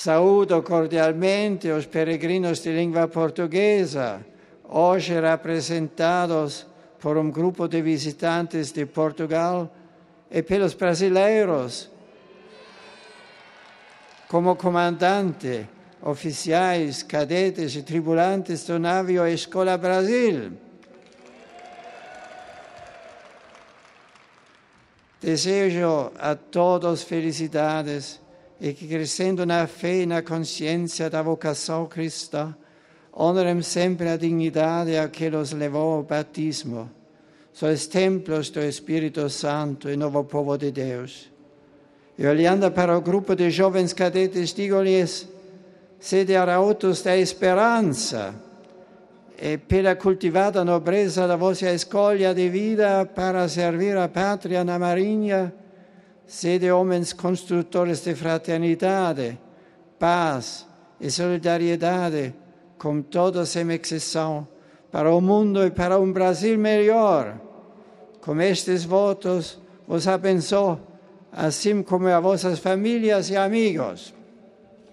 Saúdo cordialmente os peregrinos de língua portuguesa, hoje representados por um grupo de visitantes de Portugal e pelos brasileiros, como comandante, oficiais, cadetes e tripulantes do navio Escola Brasil. Desejo a todos felicidades e que, crescendo na fé e na consciência da vocação cristã, honorem sempre a dignidade a que os levou ao batismo. Sois templos do Espírito Santo e novo povo de Deus. E olhando para o grupo de jovens cadetes, digo-lhes, sede arautos da esperança e pela cultivada nobreza da vossa escolha de vida para servir a pátria na marinha, sede homens construtores de fraternidade, paz e solidariedade, com todos sem exceção, para o mundo e para um Brasil melhor. Com estes votos vos abençoo, assim como a vossas famílias e amigos.